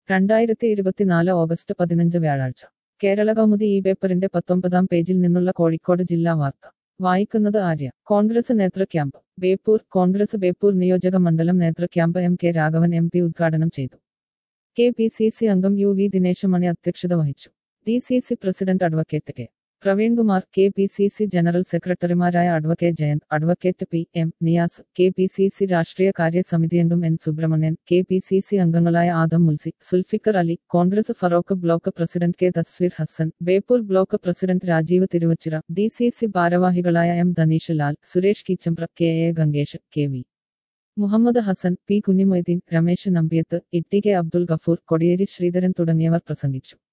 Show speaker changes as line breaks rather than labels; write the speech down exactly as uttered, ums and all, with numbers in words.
രണ്ടായിരത്തി ഇരുപത്തിനാല് ഓഗസ്റ്റ് പതിനഞ്ച് വ്യാഴാഴ്ച കേരള കൗമുദി ഈ പേപ്പറിന്റെ പത്തൊമ്പതാം പേജിൽ നിന്നുള്ള കോഴിക്കോട് ജില്ലാ വാർത്ത വായിക്കുന്നത് ആര്യ. കോൺഗ്രസ് നേതൃ ക്യാമ്പ് ബേപ്പൂർ. കോൺഗ്രസ് ബേപ്പൂർ നിയോജക മണ്ഡലം നേതൃ camp M K Raghavan M P ഉദ്ഘാടനം ചെയ്തു. കെ പി സി സി അംഗം യു വി ദിനേശ് മണി അധ്യക്ഷത വഹിച്ചു. D C C president advocate K Praveenkumar, K P C C general സെക്രട്ടറിമാരായ advocate Jayanth, advocate P M Niyas, K P C C രാഷ്ട്രീയ കാര്യ സമിതി അംഗം N Subramanian, K P C C അംഗങ്ങളായ Adam Mulsi, Sulfikar Ali, Congress Feroke block president K Thasveer Hasan, Beypore block president Rajeev Thiruvachira, D C C ഭാരവാഹികളായ M Dhaneesh Lal, Suresh Keechambra, K A Gangesh, K V Muhammad Hasan, P Kunhimoideen, Ramesh Nambiyath, Itty K Abdul Gafoor, Kodiyeri Sreedharan തുടങ്ങിയവർ പ്രസംഗിച്ചു.